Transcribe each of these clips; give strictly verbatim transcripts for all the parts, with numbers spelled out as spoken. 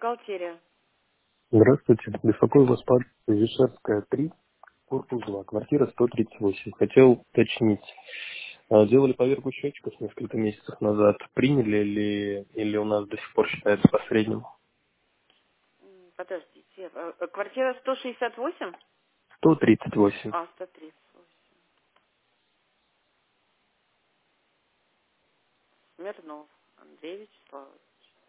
бухгалтерия. Здравствуйте. Беспокою вас по адресу Ижевская, три, корпус два, квартира сто тридцать восемь. Хотел уточнить. а, Делали поверку счетчиков несколько месяцев назад. Приняли ли или у нас до сих пор считается посредним? М, Подождите. э, э, Квартира сто шестьдесят восемь? сто тридцать восемь. А, сто тридцать восемь. Смирнов Андрей Вячеславович.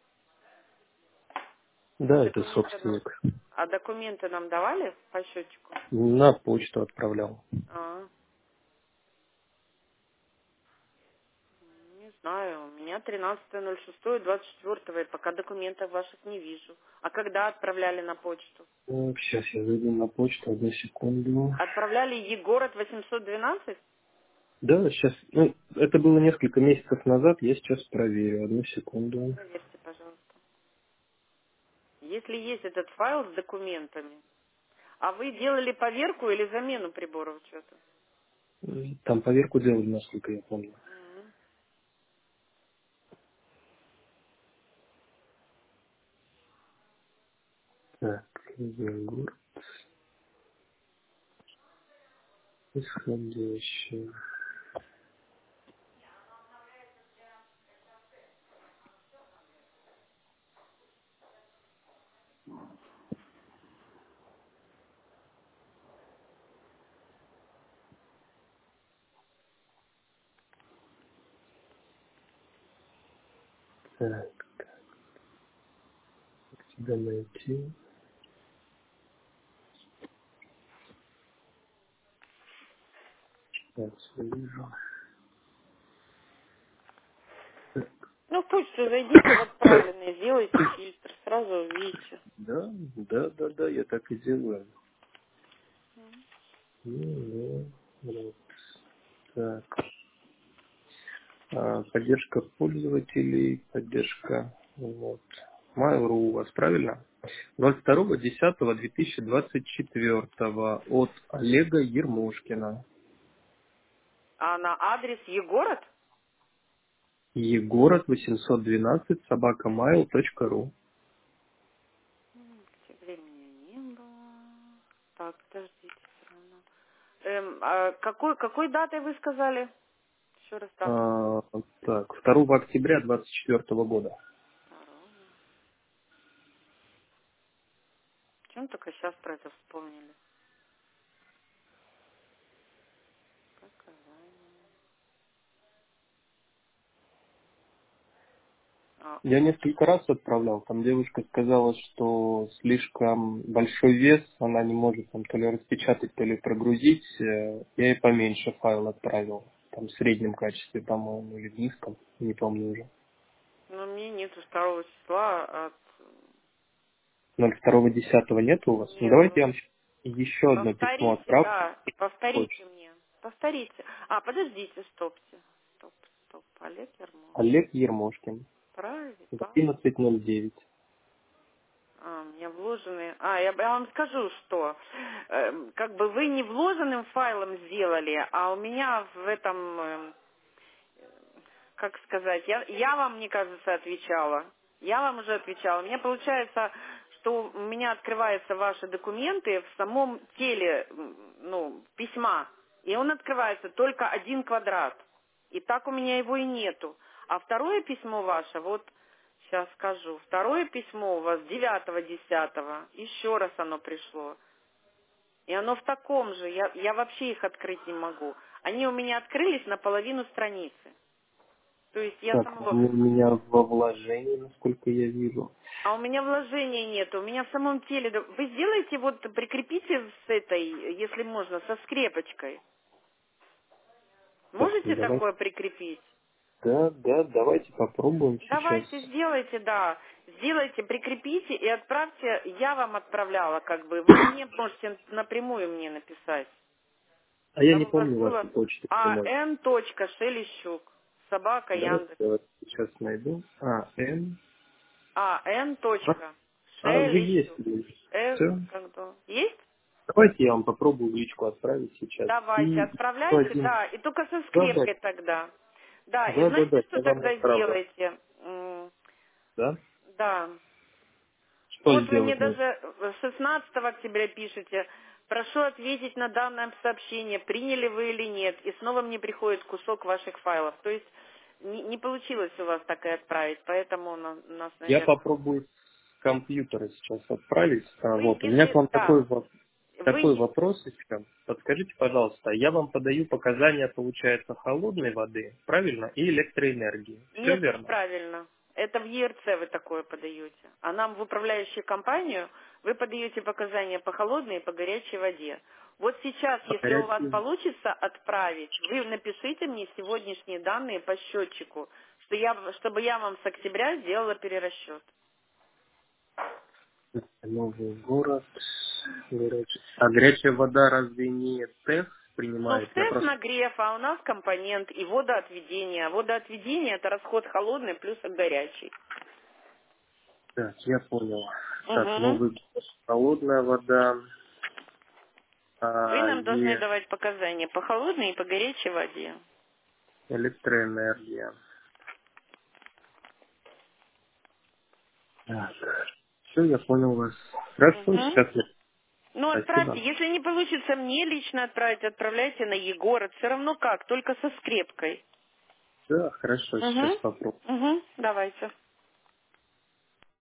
А Да, это документы нам, собственник. а документы нам давали по счетчику? На почту отправлял. А, не знаю. У меня тринадцатое ноль шестое двадцать четвёртого, и пока документов ваших не вижу. А когда отправляли на почту? Так, сейчас я зайду на почту, одну секунду. Отправляли Егород восемьсот двенадцать? Да, сейчас, ну, это было несколько месяцев назад, я сейчас проверю, одну секунду. Проверьте, пожалуйста. Если есть этот файл с документами. А вы делали поверку или замену прибора учета? Там поверку делали, насколько я помню. М. Так, Егор, исходящий. Так, тебя найти. Так, вижу. Ну, в почту зайдите, в отправленные, сделайте фильтр, сразу увидите. Да, да, да, да, я так и делаю. Ну, ну, вот. Так, а, поддержка пользователей, поддержка, вот. Mail.ru у вас, правильно? двадцать второго десятого две тысячи двадцать четвёртого от Олега Ермошкина. А на адрес Егород? Егород восемьсот двенадцать собака mail точка ру. Где времени не было. Так, подождите, все равно. Эм, а какой, какой датой вы сказали? Еще раз дату. А, так, второго октября двадцать четвёртого года. Второго. Чем только сейчас про это вспомнили? Показания. А, Я несколько раз отправлял, там девушка сказала, что слишком большой вес, она не может там то ли распечатать, то ли прогрузить. Э, Я ей поменьше файл отправил, там в среднем качестве, по-моему, или в низком, не помню уже. ну, мне нету второго числа от... ноль второго десятого нет у вас? Ну давайте Нету. я вам еще одно письмо Повторите, отправлю. да, повторите мне. Повторите. А, подождите, стопте. Стоп, стоп. Олег Ермолов. Олег Ермошкин, Правильно, в Павел. одиннадцать ноль девять. А, у меня вложены... А, я, я вам скажу, что э, как бы вы не вложенным файлом сделали, а у меня в этом, э, как сказать, я, я вам, мне кажется, отвечала. Я вам уже отвечала. Мне получается, что у меня открываются ваши документы в самом теле, м, ну, письма. И он открывается только один квадрат. И так у меня его и нету. А второе письмо ваше, вот сейчас скажу. Второе письмо у вас девятого десятого. Еще раз оно пришло. И оно в таком же. Я, я вообще их открыть не могу. Они у меня открылись на половину страницы. То есть я Так, самого... они у меня во вложении, насколько я вижу. А у меня вложения нет. У меня в самом теле... да- Вы сделайте вот, прикрепите с этой, если можно, со скрепочкой. Так, ну Можете давайте. такое прикрепить? Да, да, давайте попробуем сейчас. Давайте, сделайте, да. Сделайте, прикрепите и отправьте. Я вам отправляла, как бы. Вы мне можете напрямую мне написать. А я не Там у вас помню вашу было почту прямой. ан. Шелещук. Собака Давайте Яндекс. я сейчас найду. А, Н. ан. А, а вы есть. Шелещук. Э, Все. как бы. Есть? Давайте я вам попробую в личку отправить сейчас. И Давайте, еще отправляйте, один. да. И только со Да, да, скрепкой тогда. Да, и да, да, да, знаете, что я вам тогда отправлю. сделаете? М, Да? Да. Что Вот вы мне сделать нужно? даже шестнадцатого октября пишете, прошу ответить на данное сообщение, приняли вы или нет, и снова мне приходит кусок ваших файлов. То есть не, не получилось у вас так и отправить, поэтому на- нас, Я наверное... попробую с компьютера сейчас отправить. А, Вы, Вот, у меня к если... вам Да, такой, во- такой вы... вопрос еще. Подскажите, пожалуйста, я вам подаю показания, получается, холодной воды, правильно, и электроэнергии. Все Нет, верно? неправильно. Это в Е Р Ц вы такое подаете. А нам в управляющую компанию вы подаете показания по холодной и по горячей воде. Вот сейчас, По если у вас горячей- получится отправить, вы напишите мне сегодняшние данные по счетчику, что я, чтобы я вам с октября сделала перерасчет. Новый город. горячий- А горячая вода разве не ТЭФ Ну, в принимает? Я ТЭС просто... нагрев, а у нас компонент и водоотведение. Водоотведение– это расход холодный плюс горячий. Так, я понял. Так, Угу. новый город, холодная вода Вы а, нам должны и давать показания по холодной и по горячей воде. электроэнергия. Все, я понял вас. Хорошо, Угу. сейчас я... Ну, отправьте. Спасибо. Если не получится мне лично отправить, отправляйте на Егора. Все равно как, только со скрепкой. Да, хорошо, сейчас Угу. попробую. Угу. Давайте.